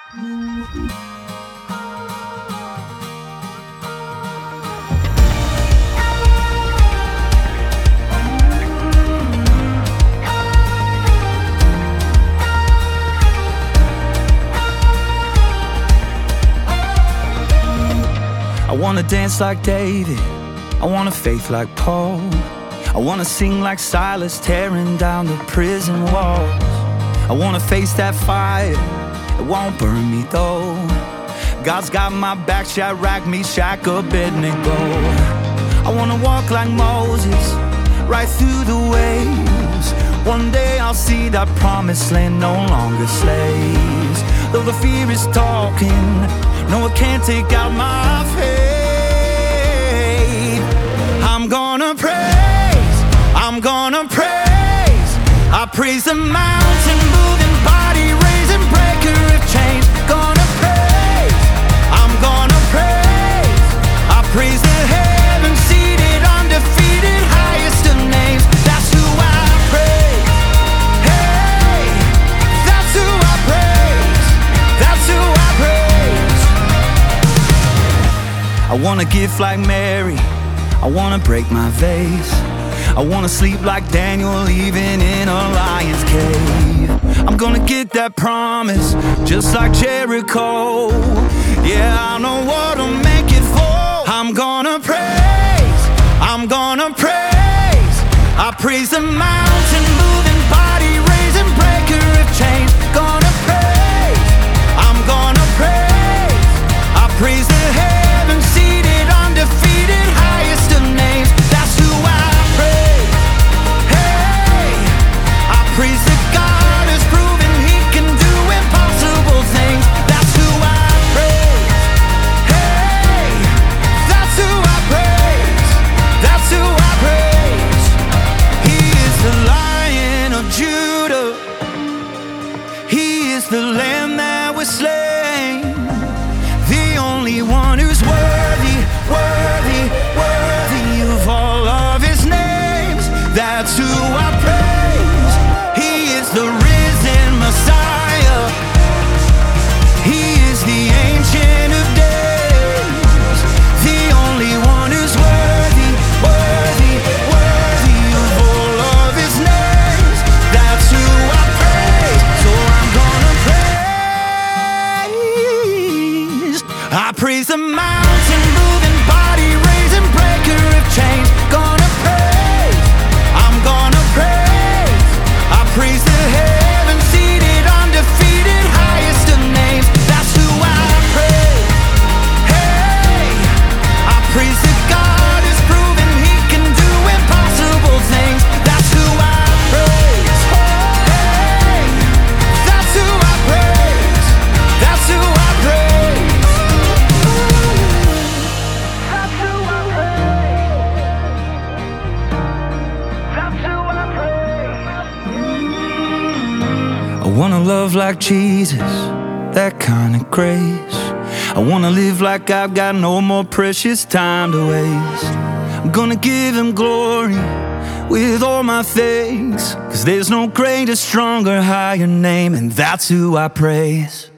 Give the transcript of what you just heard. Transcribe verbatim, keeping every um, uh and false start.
I wanna dance like David, I want a faith like Paul. I wanna sing like Silas, tearing down the prison walls. I wanna face that fire, it won't burn me though. God's got my back, Shadrach, Meshach, Abednego. I wanna walk like Moses, right through the waves. One day I'll see that promised land, no longer slaves. Though the fear is talking, no, it can't take out my faith. I'm gonna praise, I'm gonna praise. I praise the mountain moving, body raising, breaker of chains. Gonna praise, I'm gonna praise. I praise the heaven seated, undefeated, highest of names. That's who I praise. Hey, that's who I praise. That's who I praise. I wanna give like Mary, I wanna break my vase. I wanna sleep like Daniel, even in a lion's cave. I'm gonna get that promise, just like Jericho. Yeah, I know what'll make it fall. I'm gonna praise, I'm gonna praise. I praise the mountain moving, body raising, breaker of chains. Gonna praise, I'm gonna praise. I praise the heaven seated, undefeated, highest of names. That's who I praise. Hey, I praise the God who's proven He can do impossible things. That's who I praise. Hey, that's who I praise. That's who I praise. He is the Lion of Judah. He is the Lamb that was slain, the only one who's worthy, worthy, worthy of all of His names. That's who I praise. He is the risen Messiah. He is the Ancient of Days, the only one who's worthy, worthy, worthy of all of His names. That's who I praise. So I'm gonna praise. I praise the mountain moving, body raising, breaker of chains. Gonna praise, I'm gonna praise. I praise the heaven seated, undefeated, highest of names. That's who I praise. Hey, I praise the God who's proven He can do impossible things. That's who I praise. Hey, that's who I praise. That's who I praise. That's who I praise. That's who I praise. I wanna love like Jesus, that kind of grace. I wanna live like I've got no more precious time to waste. I'm gonna give Him glory with all my things, 'cause there's no greater, stronger, higher name, and that's who I praise.